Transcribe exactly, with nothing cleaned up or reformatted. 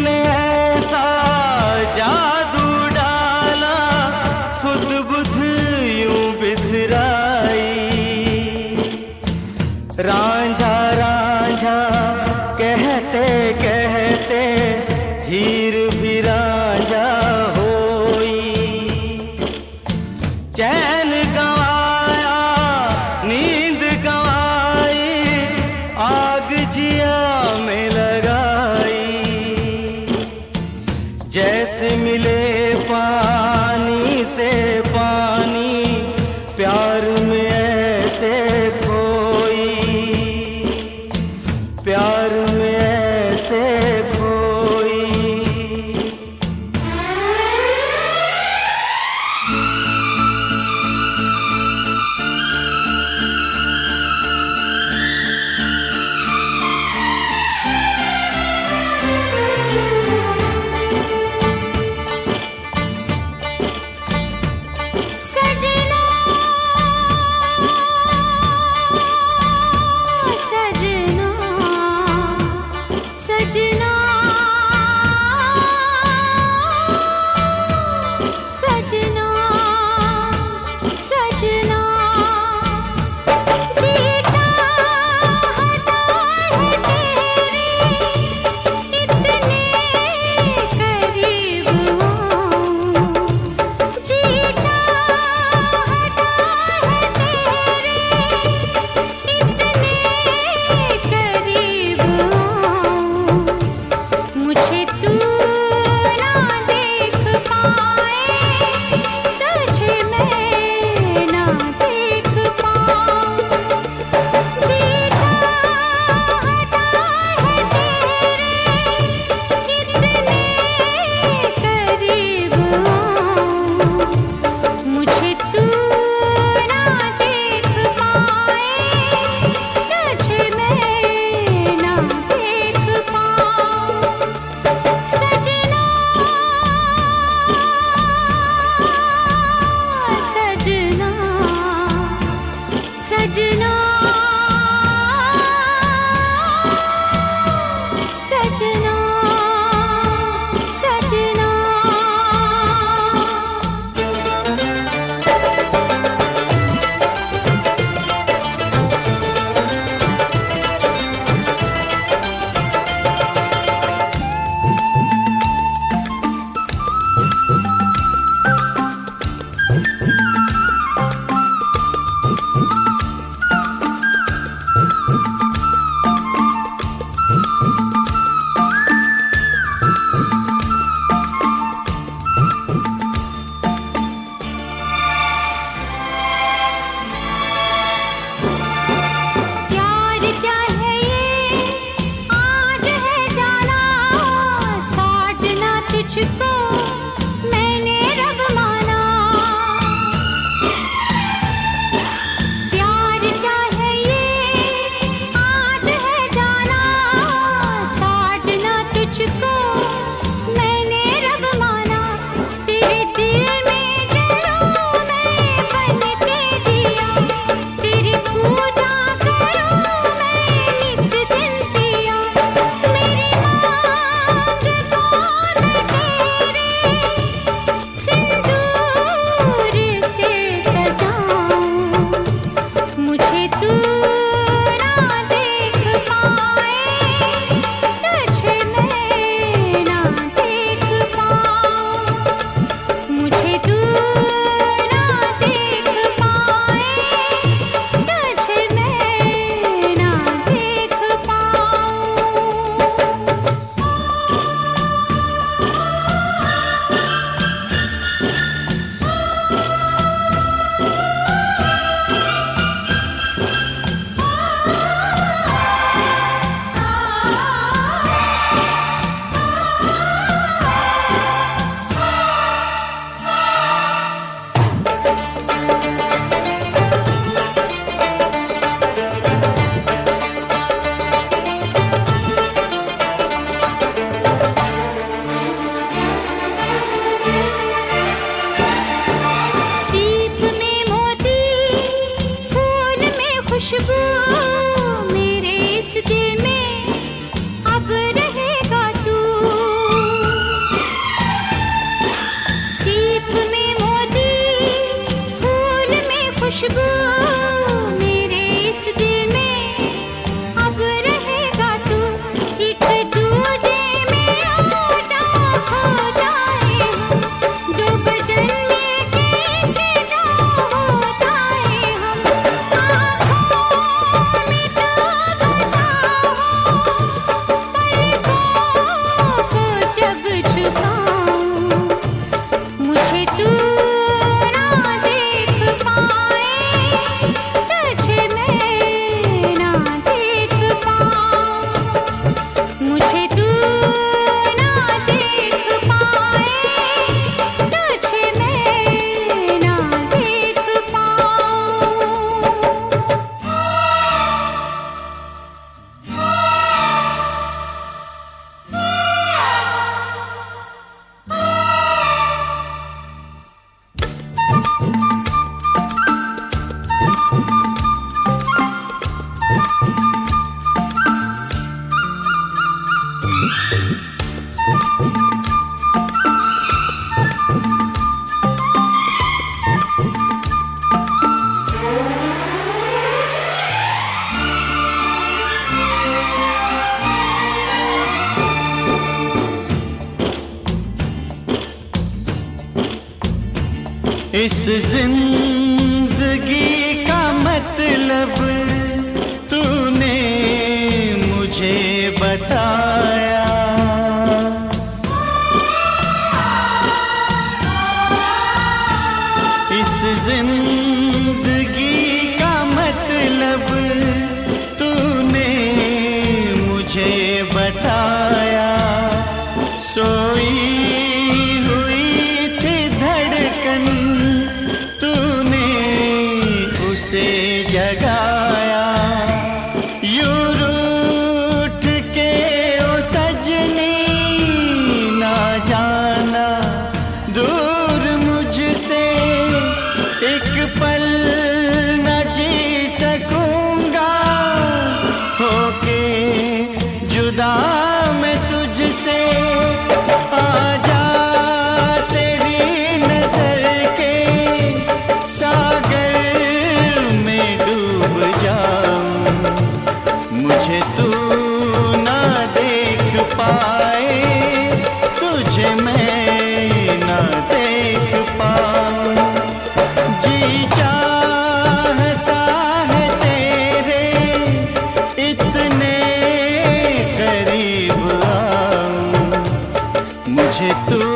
ने ऐसा जादू डाला, सुध बुध यूं बिसराई। रांझा रांझा कहते कहते हीर भी रांझा होई। चैन गंवाया नींद गंवाई, आग जिया में लगाई। जैसे मिले पानी से पानी, प्यार में ऐसे खोई, प्यार में ऐसे खोई। इस जिंदगी का मतलब तूने मुझे बताया। इस जिंदगी का मतलब तूने मुझे बताया। सोई हुई थी धड़कन तूने उसे जगाया। यूं रूठ के ओ सजनी ना जाना दूर मुझसे, एक पल न जी सकूंगा होके जुदा मैं तुझसे। आजा तेरी नजर के सागर में डूब जाऊं, मुझे तू ना देख पाए, तुझे मैं ना देख पाऊं। जी चाहता है तेरे इतने करीब आऊं, मुझे तू